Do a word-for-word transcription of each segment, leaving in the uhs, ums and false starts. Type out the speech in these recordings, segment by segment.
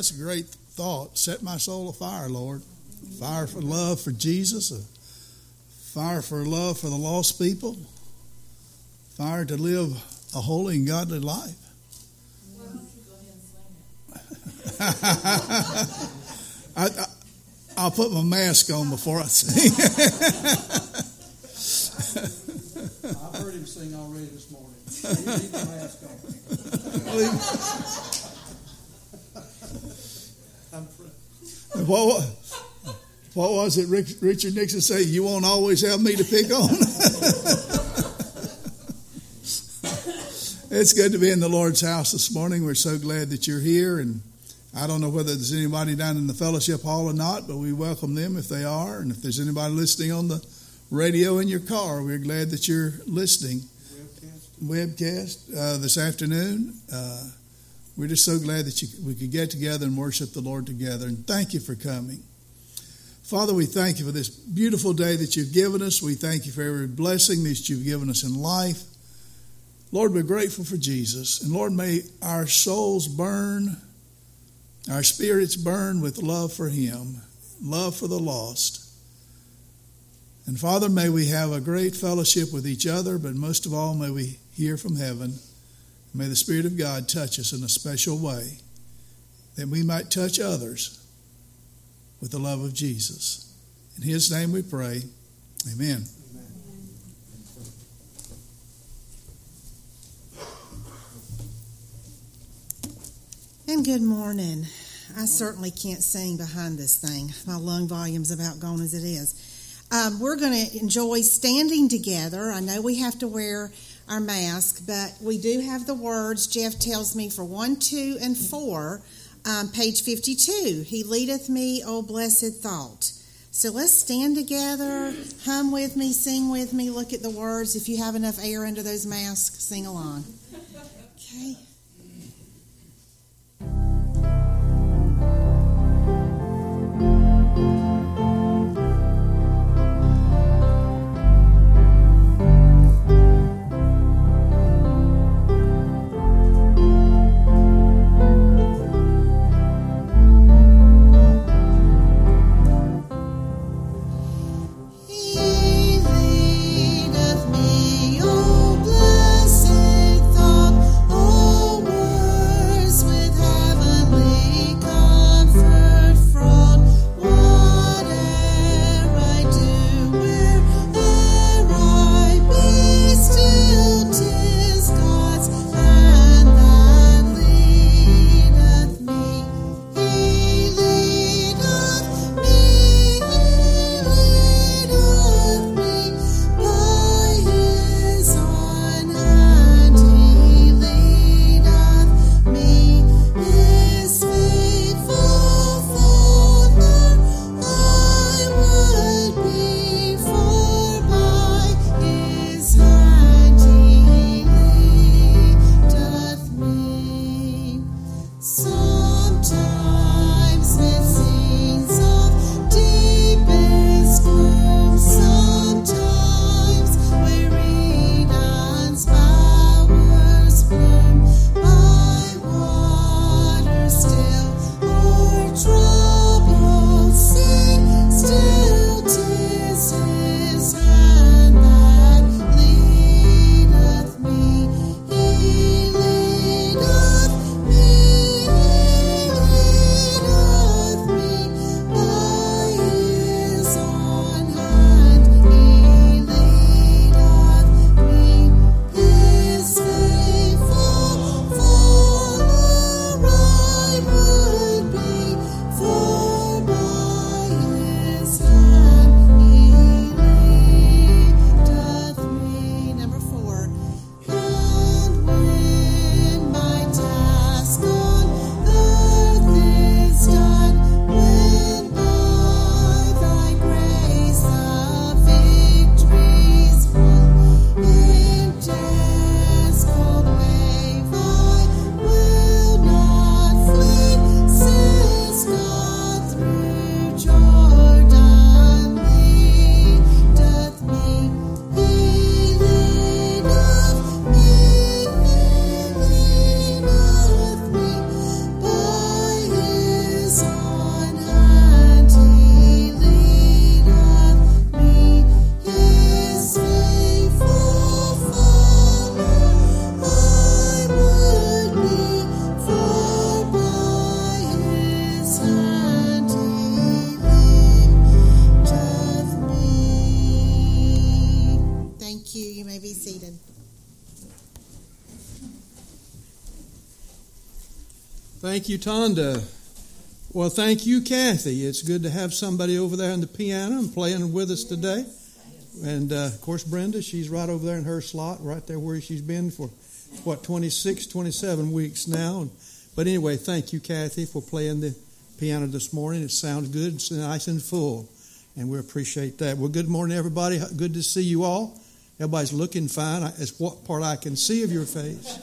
that's a great thought. Set my soul afire, Lord. Fire for love for Jesus. A fire for love for the lost people. Fire to live a holy and godly life. Why don't you go ahead and sing it? I, I, I'll put my mask on before I sing. I've heard him sing already this morning. You leave the mask on. what, what was it Rick, Richard Nixon say? You won't always have me to pick on. It's good to be in the Lord's house this morning. We're so glad that you're here, and I don't know whether there's anybody down in the fellowship hall or not, but we welcome them if they are. And if there's anybody listening on the radio in your car, we're glad that you're listening. Webcast, Webcast uh, this afternoon. Uh, we're just so glad that you, we could get together and worship the Lord together. And thank you for coming. Father, we thank you for this beautiful day that you've given us. We thank you for every blessing that you've given us in life. Lord, we're grateful for Jesus. And Lord, may our souls burn, our spirits burn with love for him, love for the lost. And Father, may we have a great fellowship with each other, but most of all, may we hear from heaven. May the Spirit of God touch us in a special way, that we might touch others with the love of Jesus. In his name we pray. Amen. And good morning. I certainly can't sing behind this thing. My lung volume's about gone as it is. Um, we're going to enjoy standing together. I know we have to wear our mask, but we do have the words. Jeff tells me for one, two, and four, um, page fifty-two. He leadeth me, O blessed thought. So let's stand together, hum with me, sing with me, look at the words. If you have enough air under those masks, sing along. Okay. Thank you, Tonda. Well, thank you, Kathy. It's good to have somebody over there on the piano and playing with us today. And, uh, of course, Brenda, she's right over there in her slot, right there where she's been for, what, twenty-six, twenty-seven weeks now. But anyway, thank you, Kathy, for playing the piano this morning. It sounds good. It's nice and full, and we appreciate that. Well, good morning, everybody. Good to see you all. Everybody's looking fine. It's what part I can see of your face.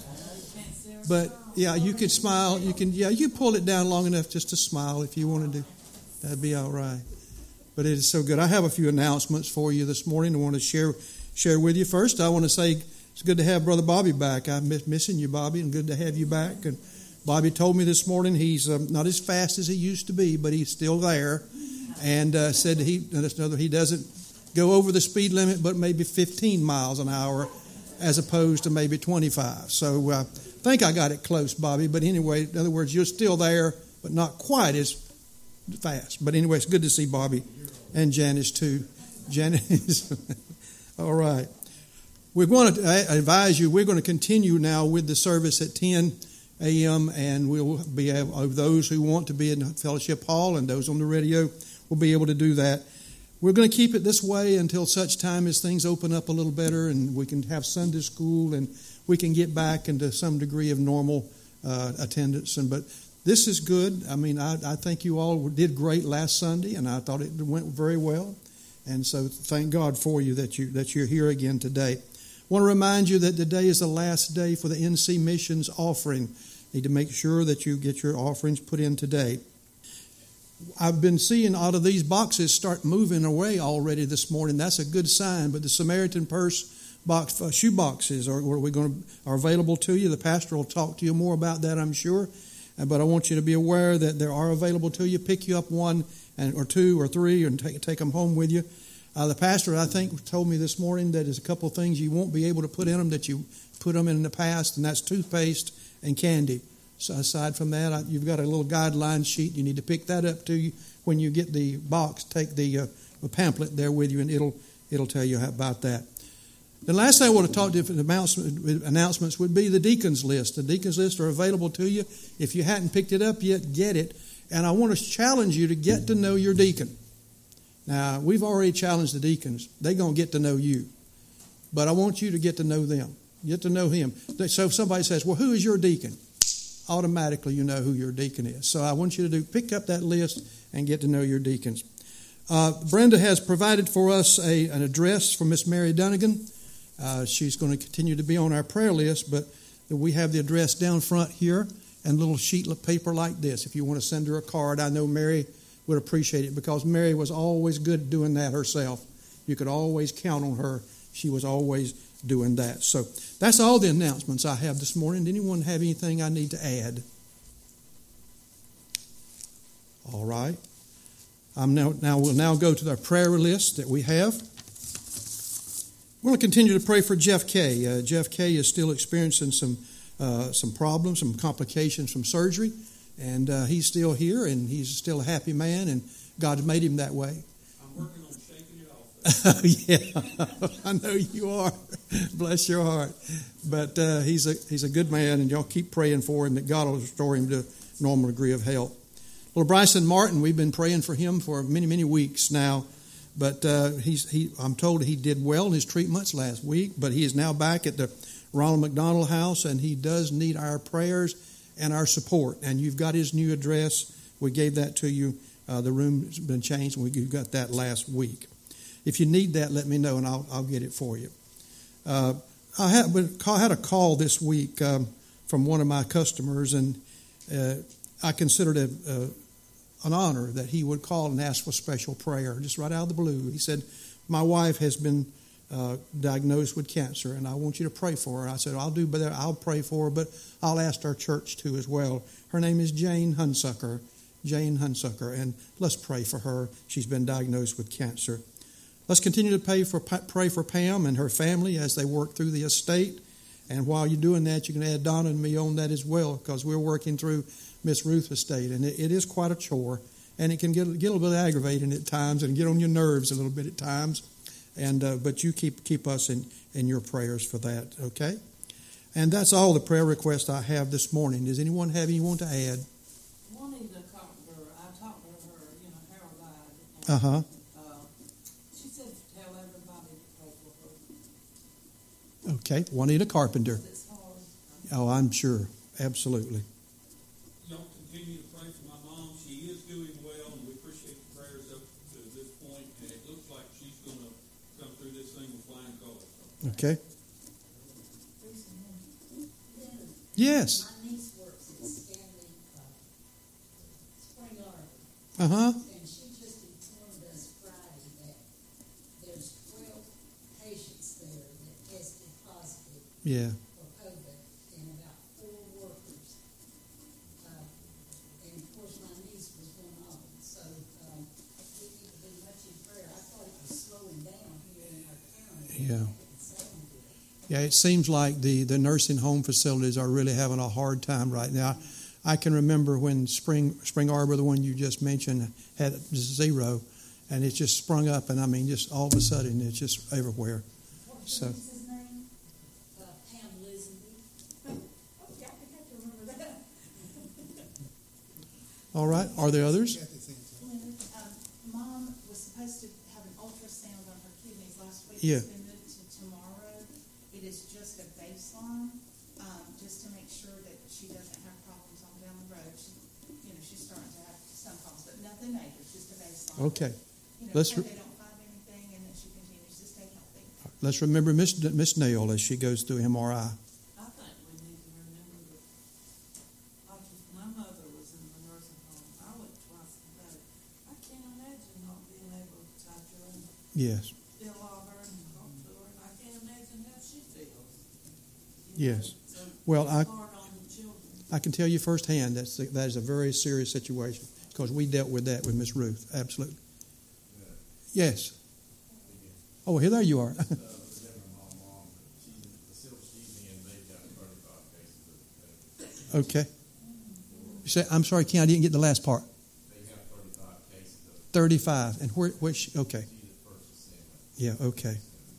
But, yeah, you could smile. You can, yeah, you pull it down long enough just to smile if you want to do. That'd be all right. But it is so good. I have a few announcements for you this morning I want to share share with you. First, I want to say it's good to have Brother Bobby back. I'm miss, missing you, Bobby, and good to have you back. And Bobby told me this morning he's um, not as fast as he used to be, but he's still there. And uh, said he, he doesn't go over the speed limit, but maybe fifteen miles an hour as opposed to maybe twenty-five. So uh, I think I got it close, Bobby. But anyway, in other words, you're still there, but not quite as fast. But anyway, it's good to see Bobby and Janice too. Janice, all right. We're going to advise you, we're going to continue now with the service at ten a.m. and we'll be able, those who want to be in the fellowship hall and those on the radio will be able to do that. We're going to keep it this way until such time as things open up a little better and we can have Sunday school and we can get back into some degree of normal uh, attendance. And but this is good. I mean, I, I think you all did great last Sunday, and I thought it went very well. And so thank God for you that, you, that you're here again today. I want to remind you that today is the last day for the N C Missions offering. Need to make sure that you get your offerings put in today. I've been seeing out of these boxes start moving away already this morning. That's a good sign. But the Samaritan Purse box, uh, shoe boxes are, are, we going to, are available to you. The pastor will talk to you more about that, I'm sure. But I want you to be aware that they are available to you. Pick you up one and or two or three and take, take them home with you. Uh, the pastor, I think, told me this morning that there's a couple of things you won't be able to put in them that you put them in in the past, and that's toothpaste and candy. So aside from that, I, you've got a little guideline sheet. You need to pick that up to you when you get the box. Take the, uh, the pamphlet there with you, and it'll it'll tell you about that. The last thing I want to talk to you about announcements would be the deacons list. The deacons list are available to you. If you hadn't picked it up yet, get it. And I want to challenge you to get to know your deacon. Now, we've already challenged the deacons. They're going to get to know you. But I want you to get to know them. Get to know him. So if somebody says, well, who is your deacon? Automatically you know who your deacon is. So I want you to do pick up that list and get to know your deacons. Uh, Brenda has provided for us a, an address from Miss Mary Dunnigan. Uh, she's going to continue to be on our prayer list, but we have the address down front here and a little sheet of paper like this. If you want to send her a card, I know Mary would appreciate it because Mary was always good at doing that herself. You could always count on her. She was always doing that. So that's all the announcements I have this morning. Did anyone have anything I need to add? All right. I'm now, now we'll now go to the prayer list that we have. We're going to continue to pray for Jeff Kay. Uh, Jeff Kay is still experiencing some uh, some problems, some complications from surgery, and uh, he's still here, and he's still a happy man, and God made him that way. I'm working on shaking it off. Yeah, I know you are. Bless your heart. But uh, he's a he's a good man, and y'all keep praying for him that God will restore him to a normal degree of health. Little Bryson Martin, we've been praying for him for many, many weeks now. But uh, he's he I'm told he did well in his treatments last week, but he is now back at the Ronald McDonald House, and he does need our prayers and our support. And you've got his new address. We gave that to you. Uh, the room's been changed, and we got that last week. If you need that, let me know, and I'll, I'll get it for you. Uh, I, had, I had a call this week um, from one of my customers, and uh, I considered it uh, an honor that he would call and ask for special prayer, just right out of the blue. He said, my wife has been uh, diagnosed with cancer, and I want you to pray for her. I said, I'll do better. I'll pray for her, but I'll ask our church too as well. Her name is Jane Hunsucker. Jane Hunsucker, and let's pray for her. She's been diagnosed with cancer. Let's continue to pray for, pray for Pam and her family as they work through the estate. And while you're doing that, you can add Donna and me on that as well, because we're working through Miss Ruth's estate, and it, it is quite a chore, and it can get, get a little bit aggravating at times and get on your nerves a little bit at times. And uh, but you keep keep us in, in your prayers for that, okay? And that's all the prayer requests I have this morning. Does anyone have any want to add? Juanita Carpenter, I talked to her, you know, Harold died. and, Uh-huh. uh, She said to tell everybody to pray for her. Okay, Juanita Carpenter. It's hard. Oh, I'm sure. Absolutely. Y'all continue to pray for my mom. She is doing well, and we appreciate the prayers up to this point, and it looks like she's going to come through this thing with flying colors. So. Okay. Yes. My niece works at Stanley uh, Spring Arbor, Uh-huh. and she just informed us Friday that there's twelve patients there that tested positive Yeah. for COVID, and about four workers. Uh, and of course, my niece was one of them, so um, we need to be much in prayer. I thought it was slowing down here in our county. Yeah. It didn't sound good. Yeah, it seems like the, the nursing home facilities are really having a hard time right now. I can remember when Spring Spring Arbor, the one you just mentioned, had zero, and it just sprung up, and I mean, just all of a sudden, it's just everywhere. What So- was his name? Uh, Pam Lisenby. Oh, yeah, I have to remember that. All right, are there others? Leonard, um, Mom was supposed to have an ultrasound on her kidneys last week. Yeah. It's been moved to tomorrow. It is just a baseline, um, just to make sure that she doesn't have problems on down the road. She, you know, she's starting to have some problems, but nothing major, just a baseline. Okay, You know, let's pray re- they don't find anything and that she continues to stay healthy. let's remember Miss Miss Nail as she goes through M R I. I think we need to remember that, like, if my mother was in the nursing home, I went twice a day. I can't imagine not being able to touch her and Yes, feel all her and talk to her, and I can't imagine how she feels. yes. So Well, I it's hard on the children. I can tell you firsthand that's that is a very serious situation because we dealt with that with Miss Ruth. Absolutely. Yes. Oh, here there you are. Okay. You say, I'm sorry, Ken, I didn't get the last part. thirty-five. And where, where she, okay. Yeah, okay.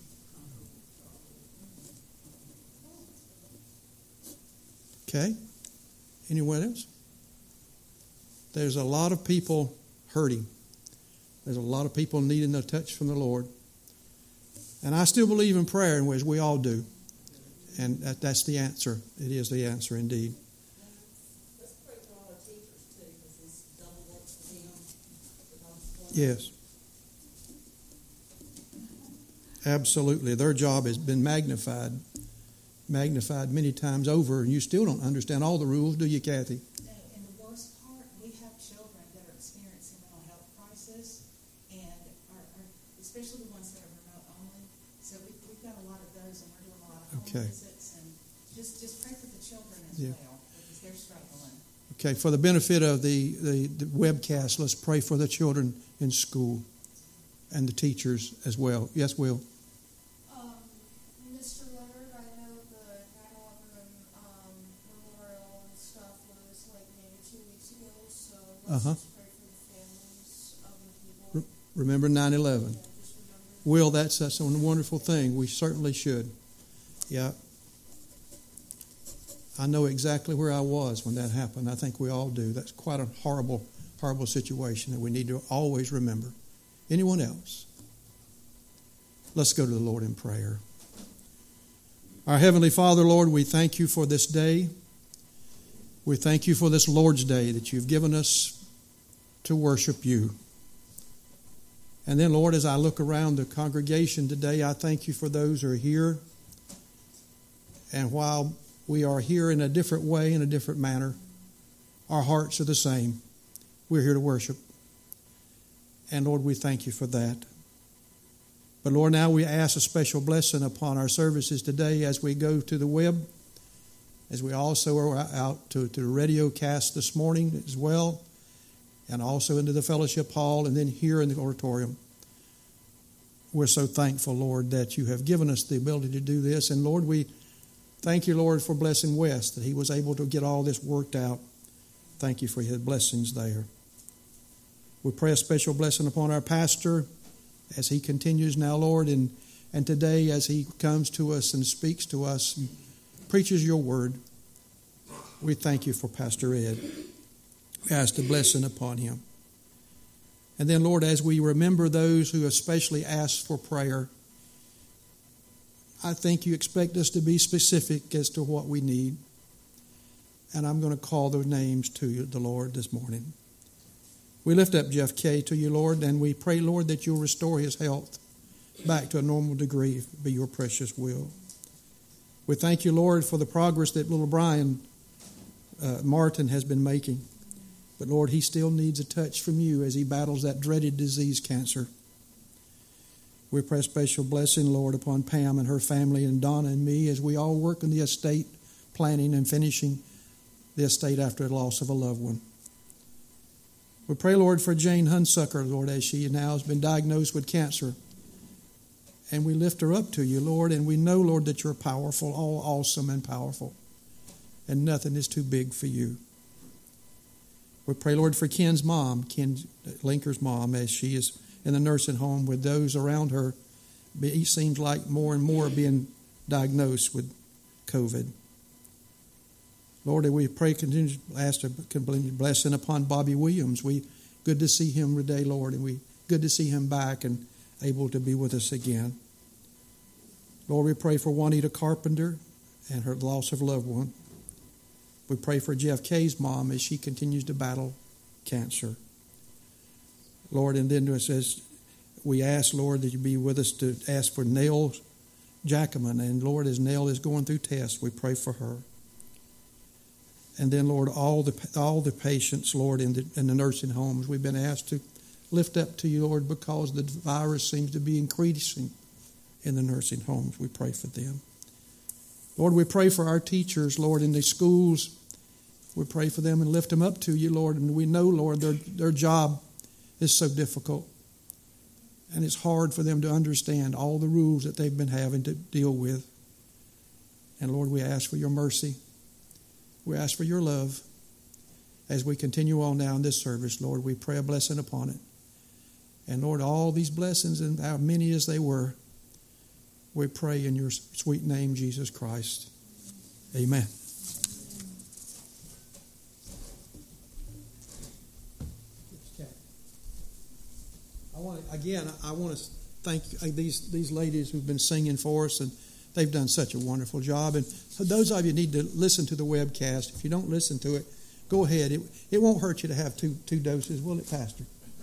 Okay. Anyone else? There's a lot of people hurting. There's a lot of people needing a touch from the Lord. And I still believe in prayer, as we all do. And that, that's the answer. It is the answer indeed. Let's pray for all our teachers too, because it's double work for them. Yes. Absolutely. Their job has been magnified, magnified many times over, and you still don't understand all the rules, do you, Kathy? No, and the worst part, we have children that are experiencing mental health crisis, and are, are especially the ones that are remote only. So we, we've got a lot of those, and we're doing a lot of home Okay. visits, and just just pray for the children as Yeah. well, because they're struggling. Okay, for the benefit of the, the, the webcast, let's pray for the children in school and the teachers as well. Yes, Will? Um, Mister Leonard, I know the nine eleven um, memorial and stuff was like maybe two weeks ago, so let's Uh-huh. just pray for the families of the people. Remember nine eleven. Yeah, just remember. Will, that's, that's a wonderful thing. We certainly should. Yeah. I know exactly where I was when that happened. I think we all do. That's quite a horrible, horrible situation that we need to always remember. Anyone else? Let's go to the Lord in prayer. Our Heavenly Father, Lord, we thank you for this day. We thank you for this Lord's Day that you've given us to worship you. And then, Lord, as I look around the congregation today, I thank you for those who are here. And while we are here in a different way, in a different manner, our hearts are the same. We're here to worship. And, Lord, we thank you for that. But, Lord, now we ask a special blessing upon our services today as we go to the web, as we also are out to, to the radio cast this morning as well, and also into the fellowship hall, and then here in the auditorium. We're so thankful, Lord, that you have given us the ability to do this. And, Lord, we thank you, Lord, for blessing Wes, that he was able to get all this worked out. Thank you for his blessings there. We pray a special blessing upon our pastor as he continues now, Lord, and, and today as he comes to us and speaks to us preaches your word. We thank you for Pastor Ed. We ask the blessing upon him. And then, Lord, as we remember those who especially ask for prayer, I think you expect us to be specific as to what we need. And I'm going to call those names to you, the Lord, this morning. We lift up Jeff Kay to you, Lord, and we pray, Lord, that you'll restore his health back to a normal degree, be your precious will. We thank you, Lord, for the progress that little Brian uh, Martin has been making. But, Lord, he still needs a touch from you as he battles that dreaded disease, cancer. We pray a special blessing, Lord, upon Pam and her family and Donna and me as we all work in the estate planning and finishing the estate after the loss of a loved one. We pray, Lord, for Jane Hunsucker, Lord, as she now has been diagnosed with cancer. And we lift her up to you, Lord, and we know, Lord, that you're powerful, all awesome and powerful. And nothing is too big for you. We pray, Lord, for Ken's mom, Ken Linker's mom, as she is in the nursing home with those around her. It seems like more and more being diagnosed with COVID. Lord, we pray, continue to ask a blessing upon Bobby Williams. We good to see him today, Lord, and we good to see him back and able to be with us again. Lord, we pray for Juanita Carpenter and her loss of a loved one. We pray for Jeff Kay's mom as she continues to battle cancer. Lord, and then it says, we ask, Lord, that you be with us to ask for Nell Jackaman. And Lord, as Nell is going through tests, we pray for her. And then, Lord, all the all the patients, Lord, in the, in the nursing homes, we've been asked to lift up to you, Lord, because the virus seems to be increasing in the nursing homes. We pray for them. Lord, we pray for our teachers, Lord, in the schools. We pray for them and lift them up to you, Lord. And we know, Lord, their, their job is so difficult. And it's hard for them to understand all the rules that they've been having to deal with. And Lord, we ask for your mercy. We ask for your love. As we continue on now in this service, Lord, we pray a blessing upon it. And Lord, all these blessings, and how many as they were, we pray in your sweet name, Jesus Christ. Amen. I want to, again, I want to thank these these ladies who've been singing for us, and they've done such a wonderful job. And those of you need to listen to the webcast. If you don't listen to it, go ahead. It it won't hurt you to have two two doses, will it, Pastor?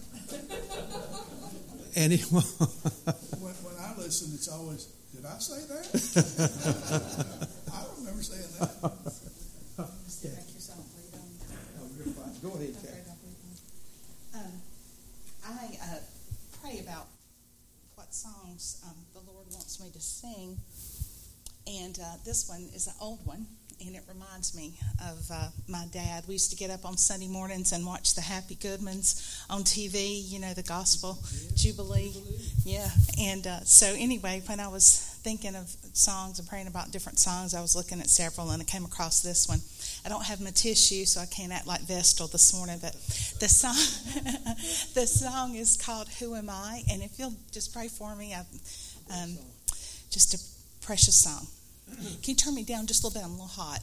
And it won't. when, when I listen, it's always, did I say that? I don't remember saying that. Thank you so much. Oh, you're fine. Go ahead, Kathy. Um, I uh, pray about what songs um, the Lord wants me to sing, and uh, this one is an old one, and it reminds me of uh, my dad. We used to get up on Sunday mornings and watch the Happy Goodmans on T V, you know, the Gospel yeah. Jubilee. Jubilee. Yeah, and uh, so anyway, when I was thinking of songs and praying about different songs, I was looking at several, and I came across this one. I don't have my tissue, so I can't act like Vestal this morning, but the song the song is called Who Am I? And if you'll just pray for me, I, um, just a precious song. Can you turn me down just a little bit? I'm a little hot.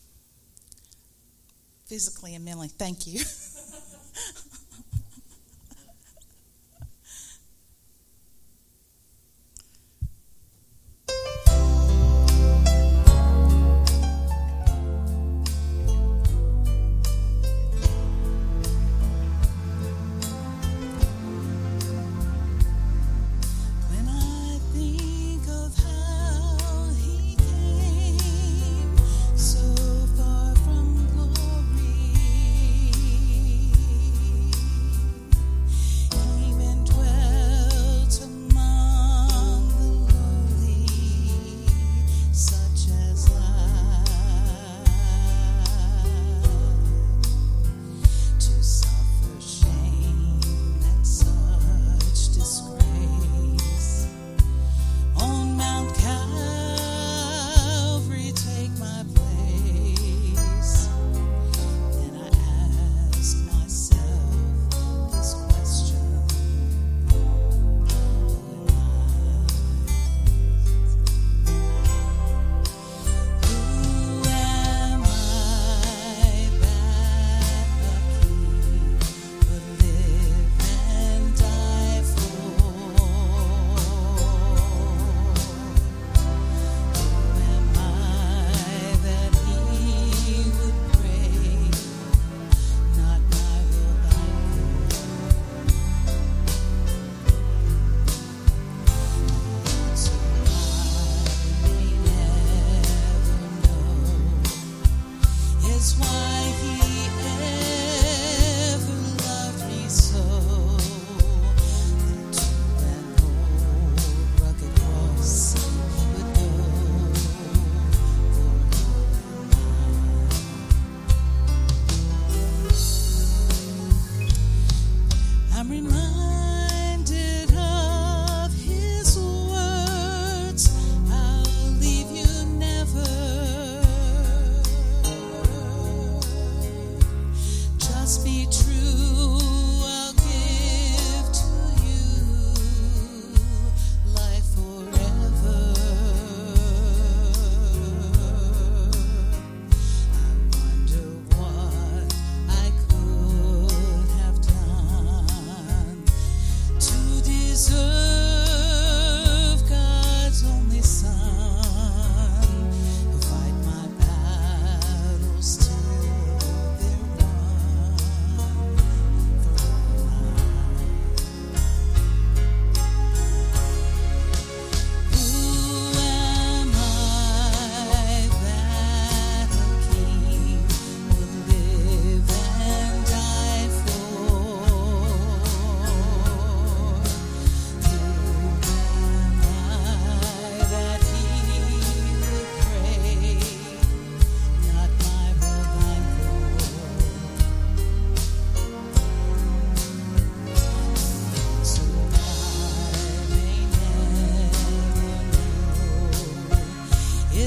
Physically and mentally. Thank you. So far from glory.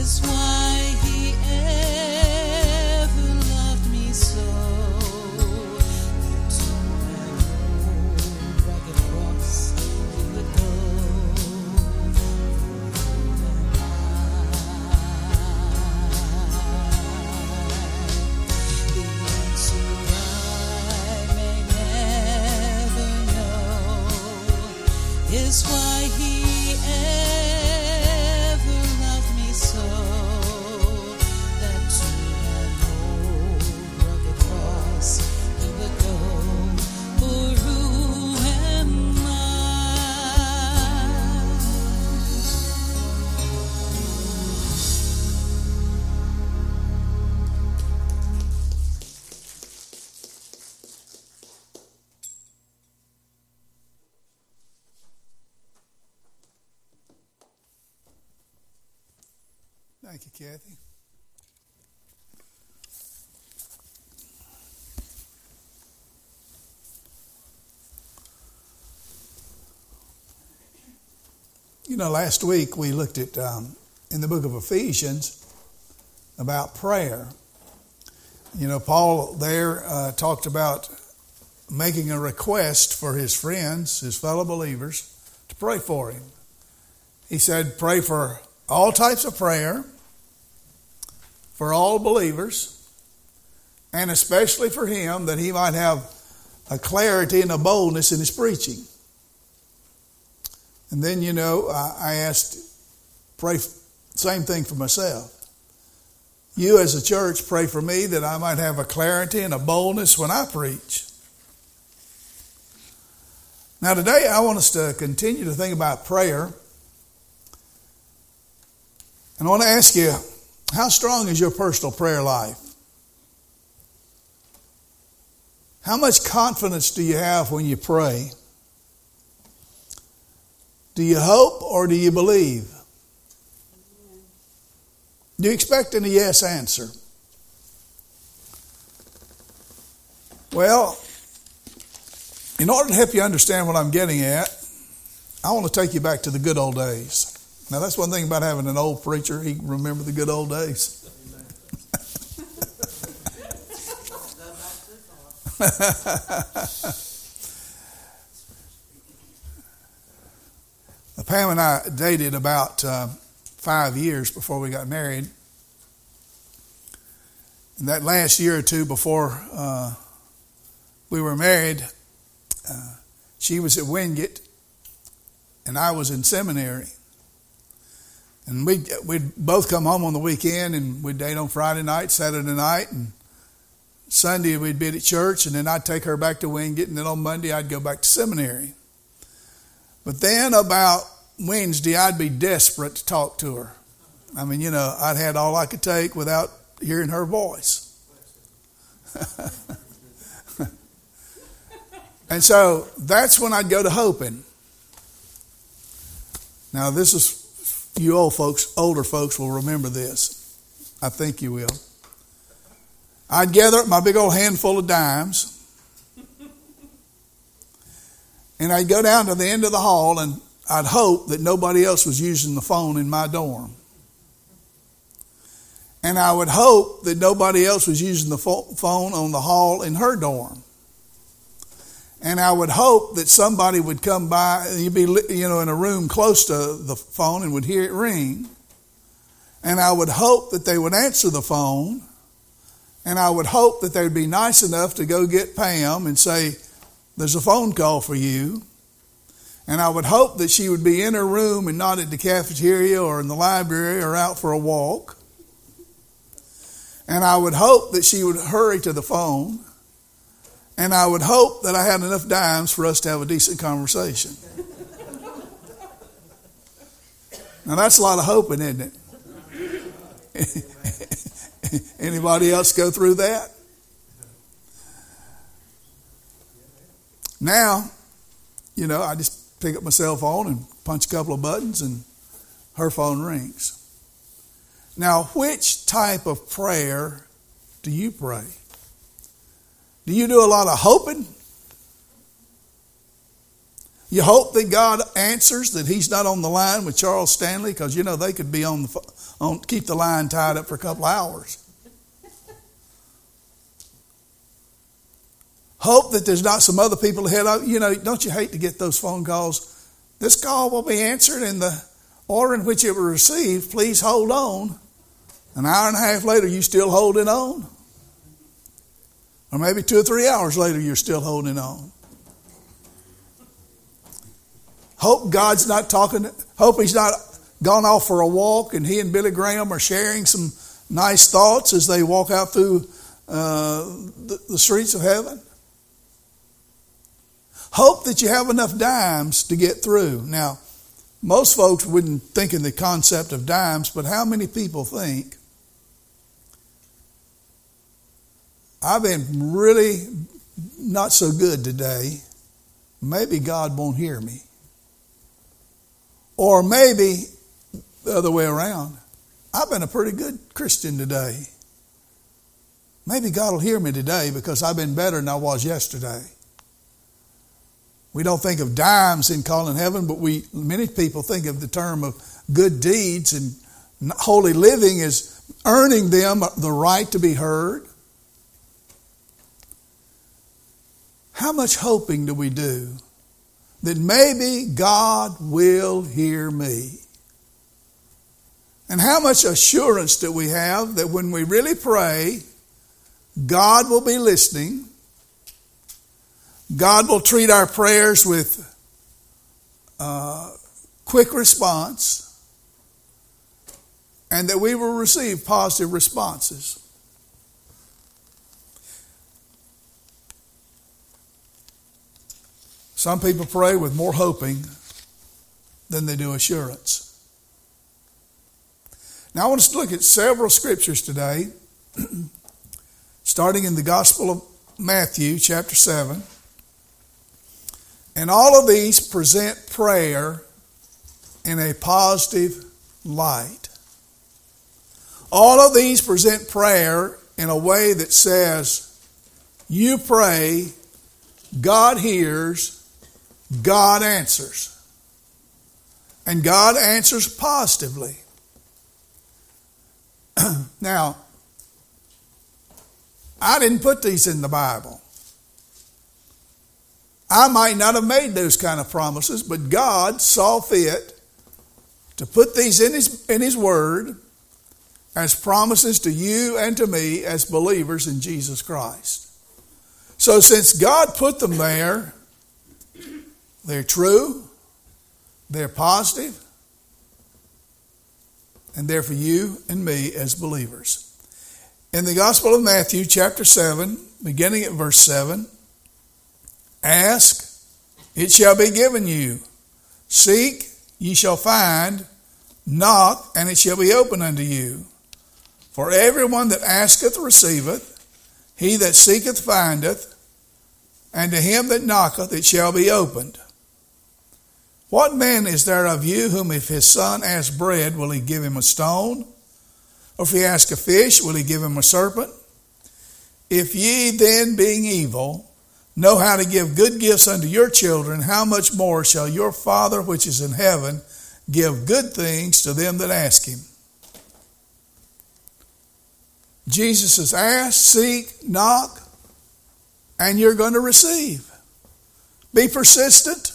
is why he ever loved me so. That to an old rugged cross he would go. The answer I may never know is why he ever loved me so, that to an old rugged cross he would go. For who am I? Thank you, Kathy. You know, last week we looked at, um, in the book of Ephesians, about prayer. You know, Paul there uh, talked about making a request for his friends, his fellow believers, to pray for him. He said, pray for all types of prayer, for all believers, and especially for him, that he might have a clarity and a boldness in his preaching. And then, you know, I asked, pray, same thing for myself. You as a church, pray for me that I might have a clarity and a boldness when I preach. Now today I want us to continue to think about prayer. And I want to ask you, how strong is your personal prayer life? How much confidence do you have when you pray? Do you hope or do you believe? Do you expect a yes answer? Well, in order to help you understand what I'm getting at, I want to take you back to the good old days. Now, that's one thing about having an old preacher. He can remember the good old days. Pam and I dated about uh, five years before we got married. And that last year or two before uh, we were married, uh, she was at Wingate and I was in seminary. And we'd, we'd both come home on the weekend and we'd date on Friday night, Saturday night, and Sunday we'd be at church, and then I'd take her back to Wingate, and then on Monday I'd go back to seminary. But then about Wednesday I'd be desperate to talk to her. I mean, you know, I'd had all I could take without hearing her voice. And so that's when I'd go to hoping. Now this is, you old folks, older folks will remember this. I think you will. I'd gather up my big old handful of dimes, and I'd go down to the end of the hall, and I'd hope that nobody else was using the phone in my dorm. And I would hope that nobody else was using the phone on the hall in her dorm. And I would hope that somebody would come by, and you'd be, you know, in a room close to the phone and would hear it ring. And I would hope that they would answer the phone. And I would hope that they'd be nice enough to go get Pam and say, there's a phone call for you. And I would hope that she would be in her room and not at the cafeteria or in the library or out for a walk. And I would hope that she would hurry to the phone. And I would hope that I had enough dimes for us to have a decent conversation. Now that's a lot of hoping, isn't it? Anybody else go through that? Now, you know, I just pick up my cell phone and punch a couple of buttons and her phone rings. Now, which type of prayer do you pray? Do you do a lot of hoping? You hope that God answers, that he's not on the line with Charles Stanley, because you know they could be on the on keep the line tied up for a couple of hours. Hope that there's not some other people ahead of you. Know, don't you hate to get those phone calls? This call will be answered in the order in which it was received. Please hold on. An hour and a half later, you still holding on? Or maybe two or three hours later, you're still holding on. Hope God's not talking. Hope he's not gone off for a walk and he and Billy Graham are sharing some nice thoughts as they walk out through uh, the, the streets of heaven. Hope that you have enough dimes to get through. Now, most folks wouldn't think in the concept of dimes, but how many people think, I've been really not so good today. Maybe God won't hear me. Or maybe the other way around. I've been a pretty good Christian today. Maybe God will hear me today because I've been better than I was yesterday. We don't think of dimes in calling heaven, but we many people think of the term of good deeds and holy living as earning them the right to be heard. How much hoping do we do that maybe God will hear me? And how much assurance do we have that when we really pray, God will be listening? God will treat our prayers with uh, quick response, and that we will receive positive responses. Some people pray with more hoping than they do assurance. Now I want us to look at several scriptures today, starting in the Gospel of Matthew, chapter seven. And all of these present prayer in a positive light. All of these present prayer in a way that says, you pray, God hears, God answers. And God answers positively. Now, I didn't put these in the Bible. I might not have made those kind of promises, but God saw fit to put these in His, in His Word as promises to you and to me as believers in Jesus Christ. So since God put them there, they're true, they're positive, and they're for you and me as believers. In the Gospel of Matthew, chapter seven, beginning at verse seven, ask, it shall be given you. Seek, ye shall find. Knock, and it shall be opened unto you. For everyone that asketh receiveth, he that seeketh findeth, and to him that knocketh it shall be opened. What man is there of you whom if his son ask bread, will he give him a stone? Or if he ask a fish, will he give him a serpent? If ye then, being evil, know how to give good gifts unto your children, how much more shall your Father which is in heaven give good things to them that ask him? Jesus says, ask, seek, knock, and you're going to receive. Be persistent.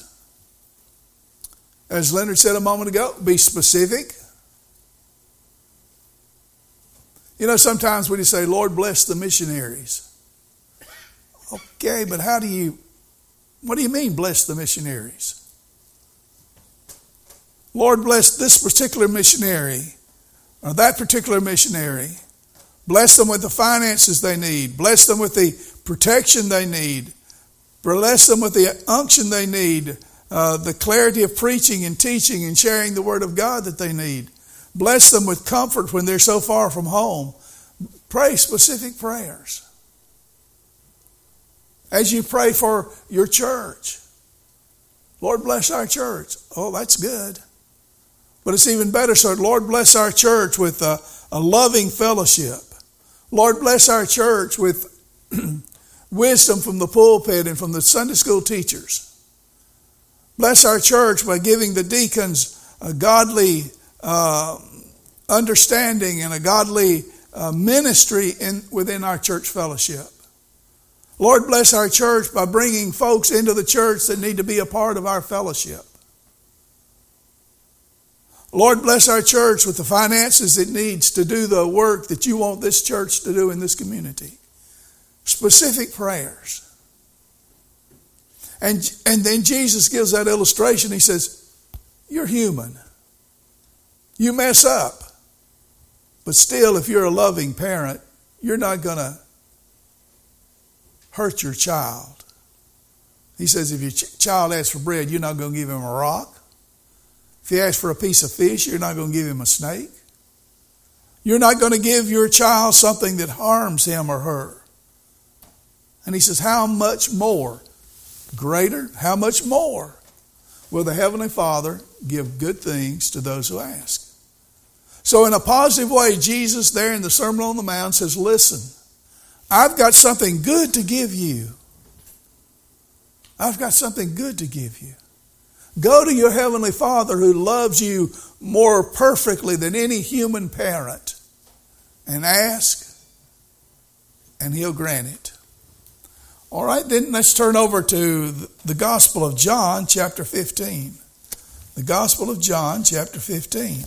As Leonard said a moment ago, be specific. You know, sometimes when you say, Lord, bless the missionaries. Okay, but how do you, what do you mean bless the missionaries? Lord, bless this particular missionary or that particular missionary. Bless them with the finances they need. Bless them with the protection they need. Bless them with the unction they need. Uh, the clarity of preaching and teaching and sharing the Word of God that they need. Bless them with comfort when they're so far from home. Pray specific prayers. As you pray for your church. Lord, bless our church. Oh, that's good. But it's even better, so Lord, bless our church with a, a loving fellowship. Lord, bless our church with wisdom from the pulpit and from the Sunday school teachers. Bless our church by giving the deacons a godly uh, understanding and a godly uh, ministry in, within our church fellowship. Lord, bless our church by bringing folks into the church that need to be a part of our fellowship. Lord, bless our church with the finances it needs to do the work that you want this church to do in this community. Specific prayers. And, and then Jesus gives that illustration. He says, you're human. You mess up. But still, if you're a loving parent, you're not going to hurt your child. He says, if your ch- child asks for bread, you're not going to give him a rock. If he asks for a piece of fish, you're not going to give him a snake. You're not going to give your child something that harms him or her. And he says, how much more, greater, how much more will the Heavenly Father give good things to those who ask? So in a positive way, Jesus there in the Sermon on the Mount says, listen, I've got something good to give you. I've got something good to give you. Go to your Heavenly Father who loves you more perfectly than any human parent and ask, and He'll grant it. All right, then let's turn over to the Gospel of John, chapter fifteen. The Gospel of John, chapter fifteen.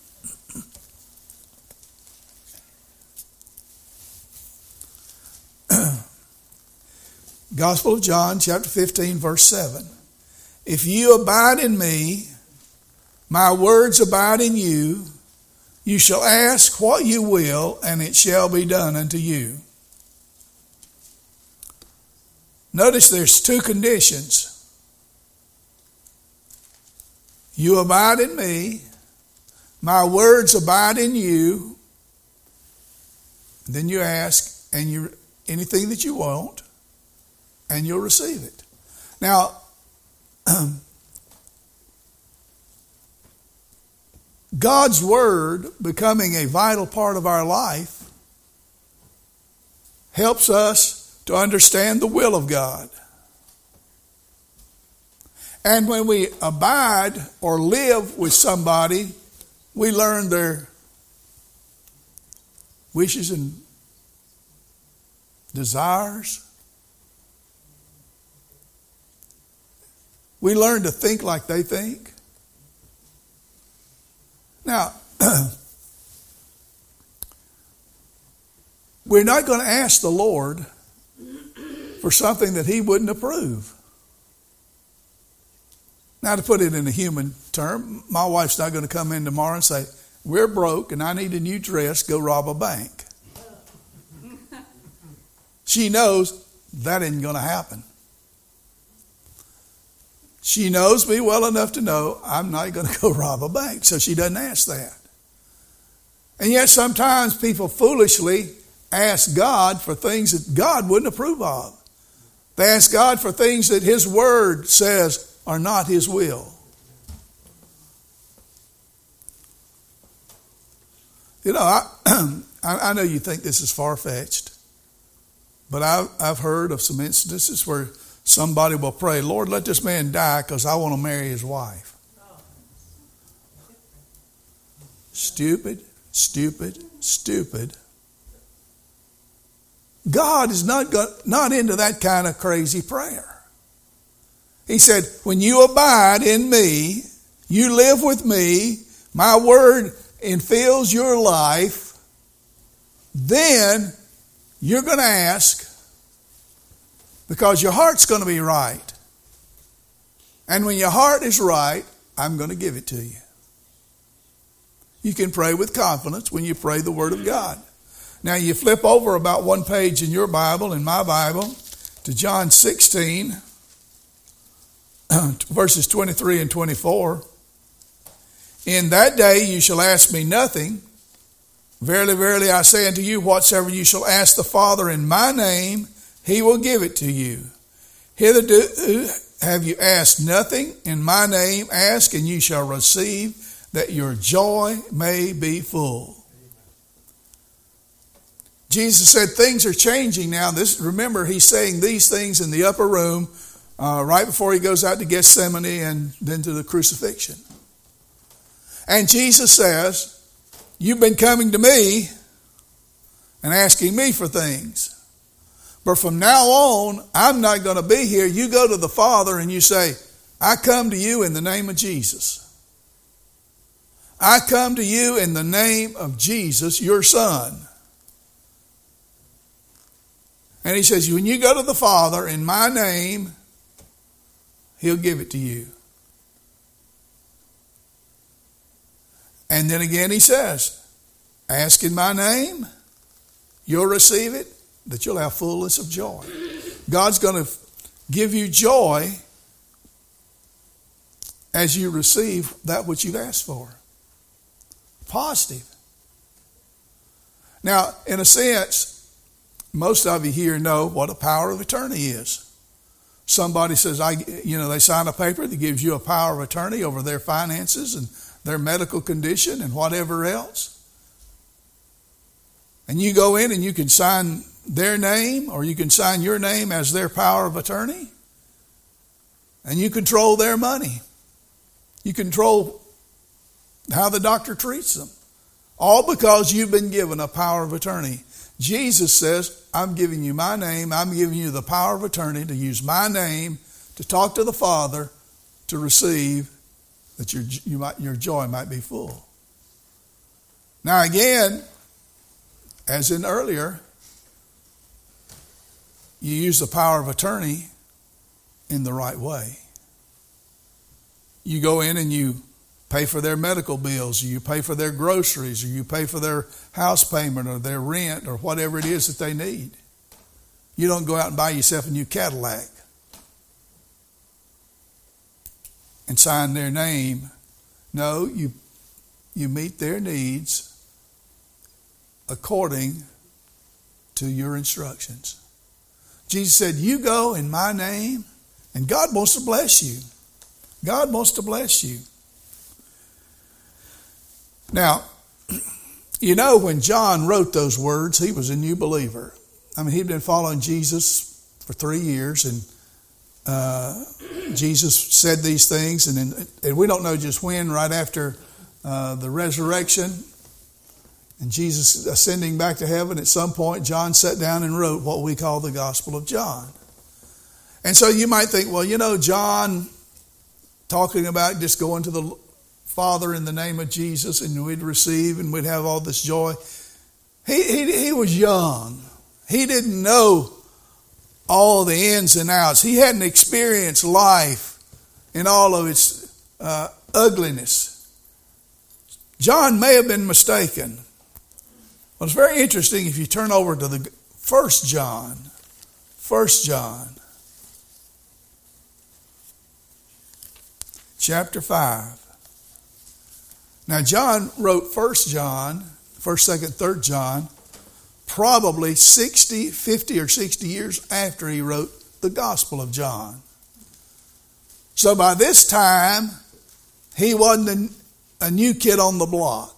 Gospel of John, chapter fifteen, verse seven. If you abide in me, my words abide in you, you shall ask what you will, and it shall be done unto you. Notice there's two conditions. You abide in me, my words abide in you. Then you ask, and you anything that you want, and you'll receive it. Now, God's Word becoming a vital part of our life helps us to understand the will of God. And when we abide or live with somebody, we learn their wishes and desires. We learn to think like they think. Now, we're not going to ask the Lord for something that He wouldn't approve. Now, to put it in a human term, my wife's not going to come in tomorrow and say, we're broke and I need a new dress, go rob a bank. She knows that isn't going to happen. She knows me well enough to know I'm not going to go rob a bank, so she doesn't ask that. And yet sometimes people foolishly ask God for things that God wouldn't approve of. They ask God for things that His Word says are not His will. You know, I, I know you think this is far-fetched, but I've, I've heard of some instances where somebody will pray, Lord, let this man die because I want to marry his wife. Stupid, stupid, stupid. God is not, not into that kind of crazy prayer. He said, when you abide in me, you live with me, my word infills your life, then you're going to ask, because your heart's going to be right. And when your heart is right, I'm going to give it to you. You can pray with confidence when you pray the Word of God. Now you flip over about one page in your Bible, in my Bible, to John sixteen, verses twenty-three and twenty-four. In that day you shall ask me nothing. Verily, verily, I say unto you, whatsoever you shall ask the Father in my name, He will give it to you. Hitherto have you asked nothing in my name. Ask, and you shall receive, that your joy may be full. Jesus said things are changing now. This, remember, He's saying these things in the upper room uh, right before he goes out to Gethsemane and then to the crucifixion. And Jesus says, you've been coming to me and asking me for things. But from now on, I'm not going to be here. You go to the Father and you say, I come to you in the name of Jesus. I come to you in the name of Jesus, your Son. And he says, when you go to the Father in my name, he'll give it to you. And then again he says, ask in my name, you'll receive it, that you'll have fullness of joy. God's going to give you joy as you receive that which you've asked for. Positive. Now, in a sense, most of you here know what a power of attorney is. Somebody says, I, you know, they sign a paper that gives you a power of attorney over their finances and their medical condition and whatever else. And you go in and you can sign their name or you can sign your name as their power of attorney. And you control their money. You control how the doctor treats them. All because you've been given a power of attorney. Jesus says, I'm giving you my name. I'm giving you the power of attorney to use my name to talk to the Father to receive that your, you might, your joy might be full. Now again, as in earlier, you use the power of attorney in the right way. You go in and you pay for their medical bills, or you pay for their groceries, or you pay for their house payment or their rent or whatever it is that they need. You don't go out and buy yourself a new Cadillac and sign their name. No, you you meet their needs according to your instructions. Jesus said, you go in my name, and God wants to bless you. God wants to bless you. Now, you know, when John wrote those words, he was a new believer. I mean, he'd been following Jesus for three years, and uh, Jesus said these things, and, then, and we don't know just when, right after uh, the resurrection, and Jesus ascending back to heaven, at some point, John sat down and wrote what we call the Gospel of John. And so you might think, well, you know, John talking about just going to the Father in the name of Jesus and we'd receive and we'd have all this joy. He, he, he was young. He didn't know all the ins and outs. He hadn't experienced life in all of its uh, ugliness. John may have been mistaken. Well, it's very interesting if you turn over to the First John. First John. Chapter five. Now, John wrote First John, First, Second, Third John, probably sixty, fifty or sixty years after he wrote the Gospel of John. So by this time, he wasn't a new kid on the block.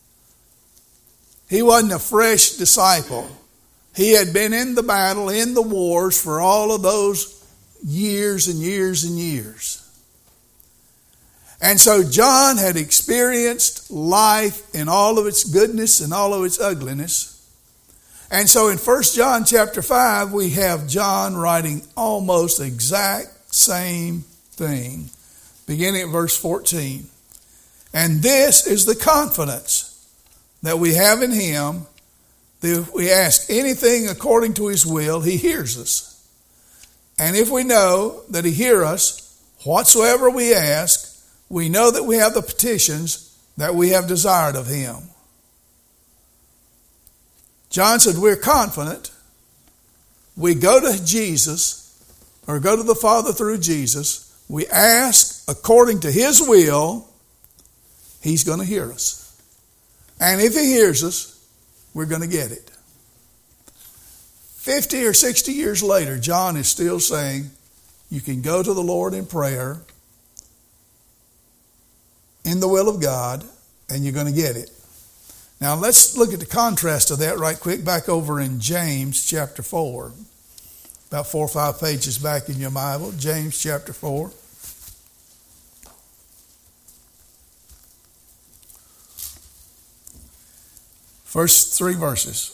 He wasn't a fresh disciple. He had been in the battle, in the wars for all of those years and years and years. And so John had experienced life in all of its goodness and all of its ugliness. And so in First John chapter five, we have John writing almost the exact same thing, beginning at verse fourteen. And this is the confidence that we have in him, that if we ask anything according to his will, he hears us. And if we know that he hears us, whatsoever we ask, we know that we have the petitions that we have desired of him. John said, we're confident. We go to Jesus, or go to the Father through Jesus. We ask according to his will. He's going to hear us. And if he hears us, we're going to get it. Fifty or sixty years later, John is still saying, you can go to the Lord in prayer, in the will of God, and you're going to get it. Now let's look at the contrast of that right quick back over in James chapter four. about four or five pages back in your Bible, James chapter four. First three verses.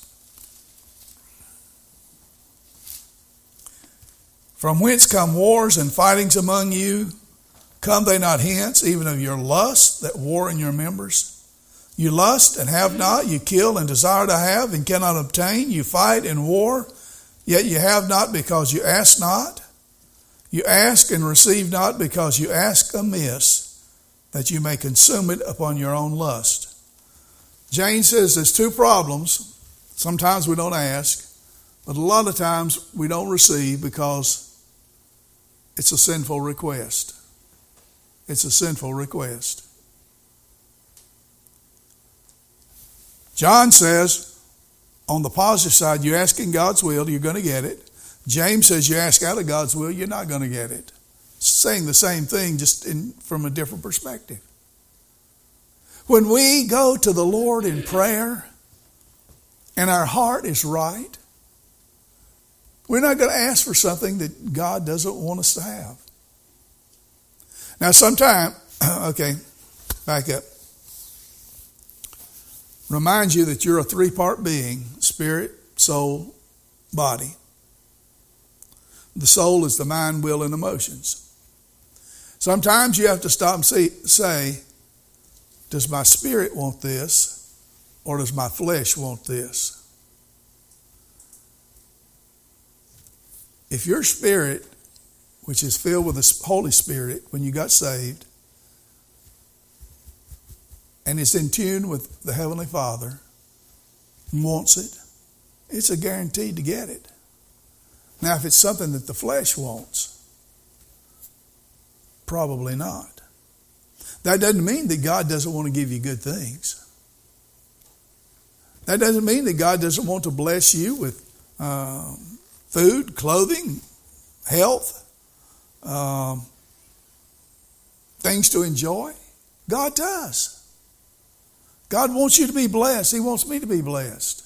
From whence come wars and fightings among you? Come they not hence, even of your lust that war in your members? You lust and have not, you kill and desire to have and cannot obtain. You fight and war, yet you have not because you ask not. You ask and receive not because you ask amiss, that you may consume it upon your own lust. James says there's two problems. Sometimes we don't ask, but a lot of times we don't receive because it's a sinful request. It's a sinful request. John says, on the positive side, you ask in God's will, you're going to get it. James says you ask out of God's will, you're not going to get it. It's saying the same thing, just in, from a different perspective. When we go to the Lord in prayer and our heart is right, we're not going to ask for something that God doesn't want us to have. Now, sometime, okay, back up. Remind you that you're a three-part being: spirit, soul, body. The soul is the mind, will, and emotions. Sometimes you have to stop and say, say, does my spirit want this, or does my flesh want this? If your spirit, which is filled with the Holy Spirit when you got saved, and is in tune with the Heavenly Father, wants it, it's a guarantee to get it. Now, if it's something that the flesh wants, probably not. That doesn't mean that God doesn't want to give you good things. That doesn't mean that God doesn't want to bless you with um, food, clothing, health, um, things to enjoy. God does. God wants you to be blessed. He wants me to be blessed.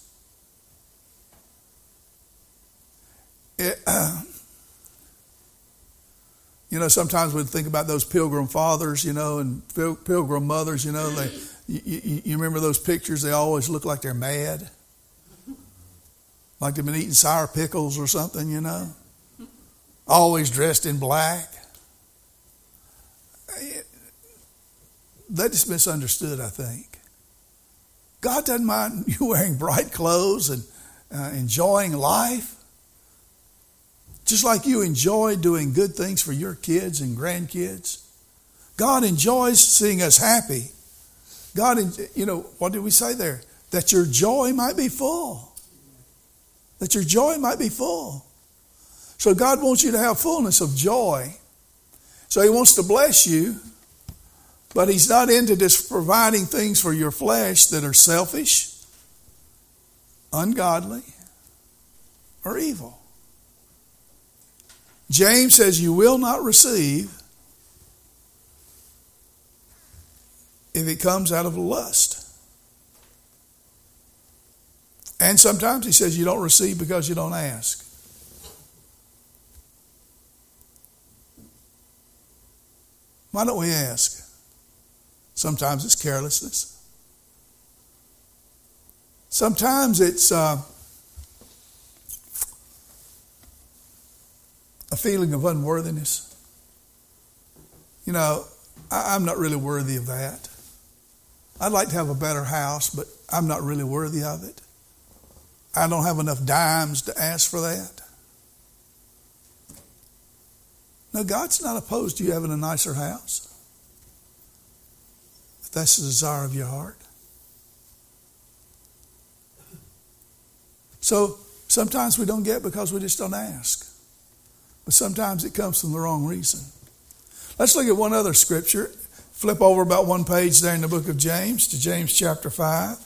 It, uh, you know, sometimes we think about those pilgrim fathers, you know, and pil- pilgrim mothers, you know. They, you, you, you remember those pictures? They always look like they're mad. Like they've been eating sour pickles or something, you know. Always dressed in black. That is misunderstood, I think. God doesn't mind you wearing bright clothes and uh, enjoying life. Just like you enjoy doing good things for your kids and grandkids. God enjoys seeing us happy. God, you know, what did we say there? That your joy might be full. That your joy might be full. So God wants you to have fullness of joy. So He wants to bless you. But He's not into just providing things for your flesh that are selfish, ungodly, or evil. James says you will not receive if it comes out of lust. And sometimes he says you don't receive because you don't ask. Why don't we ask? Sometimes it's carelessness. Sometimes it's uh, a feeling of unworthiness. You know, I, I'm not really worthy of that. I'd like to have a better house, but I'm not really worthy of it. I don't have enough dimes to ask for that. No, God's not opposed to you having a nicer house. If that's the desire of your heart. So sometimes we don't get because we just don't ask. But sometimes it comes from the wrong reason. Let's look at one other scripture. Flip over about one page there in the book of James to James chapter five.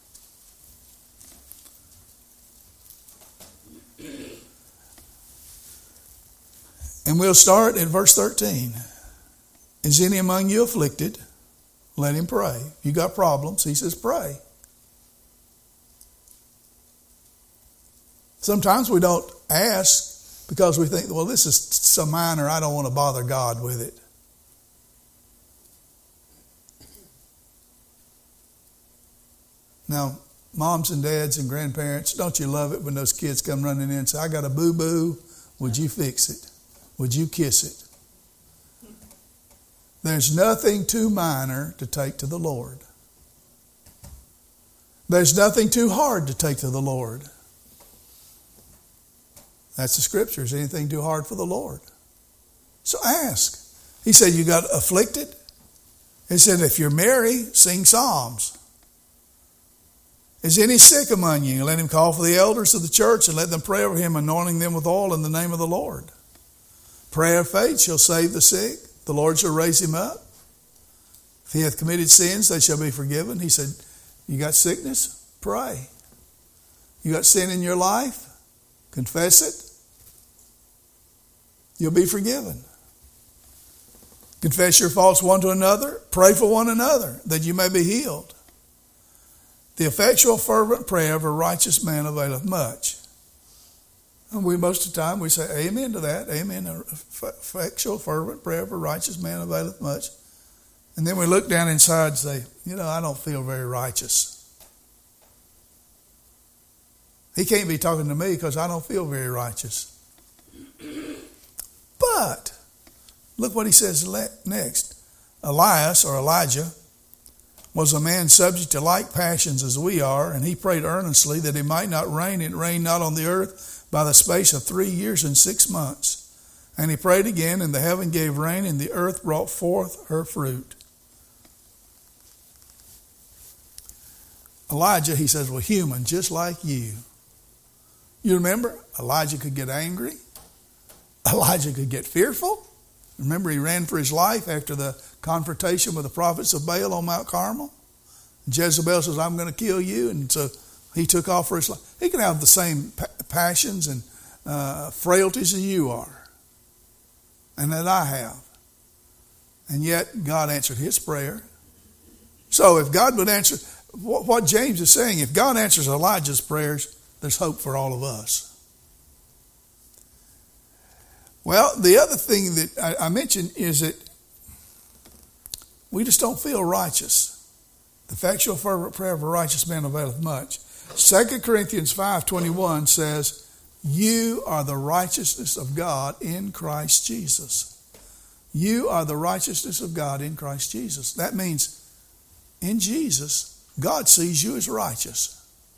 And we'll start at verse thirteen. Is any among you afflicted? Let him pray. You got problems, he says pray. Sometimes we don't ask because we think, well, this is so minor, I don't want to bother God with it. Now, moms and dads and grandparents, don't you love it when those kids come running in and say, I got a boo-boo, would you fix it? Would you kiss it? There's nothing too minor to take to the Lord. There's nothing too hard to take to the Lord. That's the scripture. Is anything too hard for the Lord? So ask. He said, you got afflicted? He said, if you're merry, sing psalms. Is any sick among you? Let him call for the elders of the church and let them pray over him, anointing them with oil in the name of the Lord. Prayer of faith shall save the sick. The Lord shall raise him up. If he hath committed sins, they shall be forgiven. He said, you got sickness? Pray. You got sin in your life? Confess it. You'll be forgiven. Confess your faults one to another. Pray for one another that you may be healed. The effectual fervent prayer of a righteous man availeth much. And we most of the time we say amen to that. Amen. The effectual fervent prayer of a righteous man availeth much. And then we look down inside and say, you know, I don't feel very righteous. He can't be talking to me because I don't feel very righteous. But look what he says next. Elias, or Elijah, was a man subject to like passions as we are, and he prayed earnestly that it might not rain. It rained not on the earth by the space of three years and six months. And he prayed again, and the heaven gave rain, and the earth brought forth her fruit. Elijah, he says, was human, just like you. You remember, Elijah could get angry. Elijah could get fearful. Remember, he ran for his life after the confrontation with the prophets of Baal on Mount Carmel. Jezebel says, I'm going to kill you. And so he took off for his life. He can have the same passions and uh, frailties as you are and that I have. And yet God answered his prayer. So if God would answer, what James is saying, if God answers Elijah's prayers, there's hope for all of us. Well, the other thing that I, I mentioned is that we just don't feel righteous. The effectual fervent prayer of a righteous man availeth much. Second Corinthians five twenty-one says, you are the righteousness of God in Christ Jesus. You are the righteousness of God in Christ Jesus. That means in Jesus, God sees you as righteous.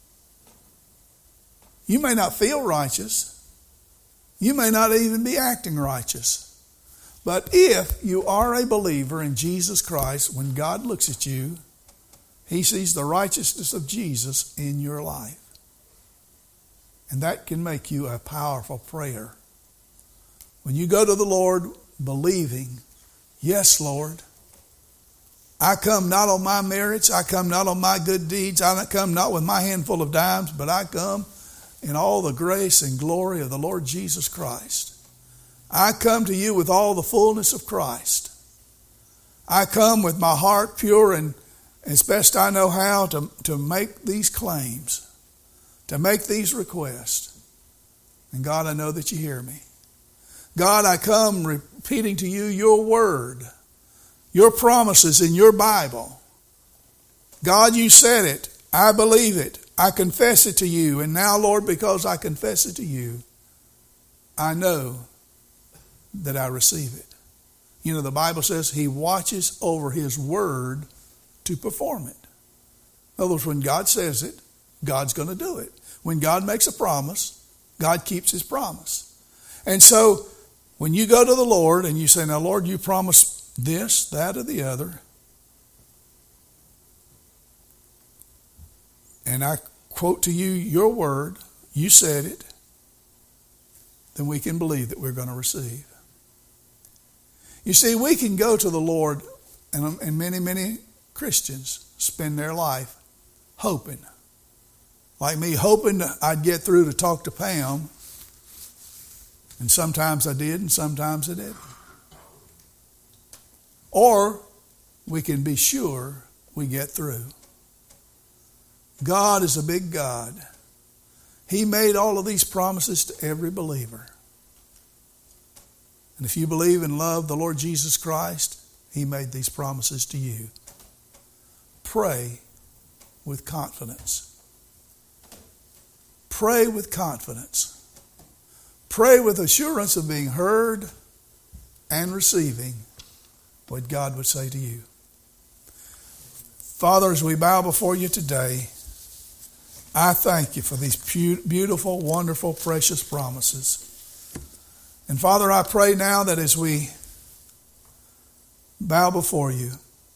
You may not feel righteous. You may not even be acting righteous. But if you are a believer in Jesus Christ, when God looks at you, he sees the righteousness of Jesus in your life. And that can make you a powerful prayer. When you go to the Lord believing, yes, Lord, I come not on my merits, I come not on my good deeds, I come not with my handful of dimes, but I come in all the grace and glory of the Lord Jesus Christ. I come to you with all the fullness of Christ. I come with my heart pure and as best I know how to, to make these claims, to make these requests. And God, I know that you hear me. God, I come repeating to you your word, your promises in your Bible. God, you said it. I believe it. I confess it to you. And now, Lord, because I confess it to you, I know that I receive it. You know, the Bible says he watches over his word to perform it. In other words, when God says it, God's going to do it. When God makes a promise, God keeps his promise. And so when you go to the Lord and you say, now, Lord, you promised this, that, or the other, and I quote to you your word, you said it, then we can believe that we're going to receive. You see, we can go to the Lord, and, and many, many Christians spend their life hoping. Like me, hoping I'd get through to talk to Pam. And sometimes I did, and sometimes I didn't. Or we can be sure we get through. God is a big God. He made all of these promises to every believer. And if you believe and love the Lord Jesus Christ, He made these promises to you. Pray with confidence. Pray with confidence. Pray with assurance of being heard and receiving what God would say to you. Father, as we bow before you today, I thank you for these beautiful, wonderful, precious promises. And Father, I pray now that as we bow before you,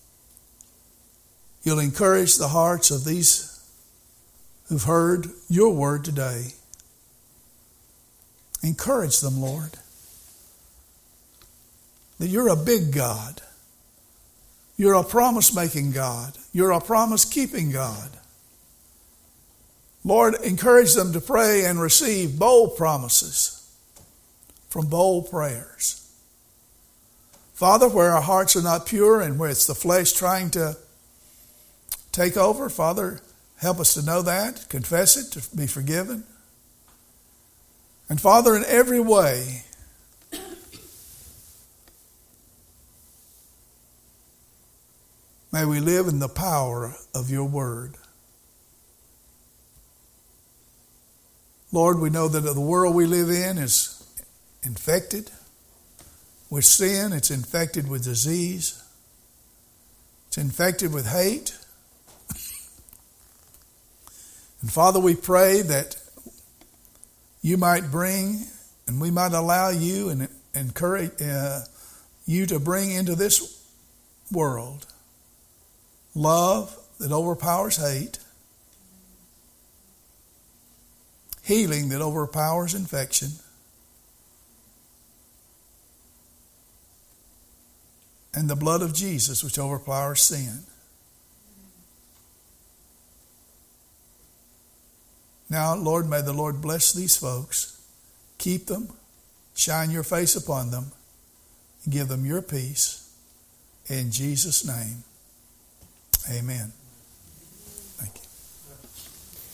you'll encourage the hearts of these who've heard your word today. Encourage them, Lord, that you're a big God. You're a promise-making God. You're a promise-keeping God. Lord, encourage them to pray and receive bold promises from bold prayers. Father, where our hearts are not pure and where it's the flesh trying to take over, Father, help us to know that, confess it, to be forgiven. And Father, in every way, may we live in the power of your word. Lord, we know that the world we live in is infected with sin. It's infected with disease. It's infected with hate. And Father, we pray that you might bring and we might allow you and encourage uh, you to bring into this world love that overpowers hate, healing that overpowers infection, and the blood of Jesus which overpowers sin. Now, Lord, may the Lord bless these folks, keep them, shine your face upon them, and give them your peace. In Jesus' name, amen.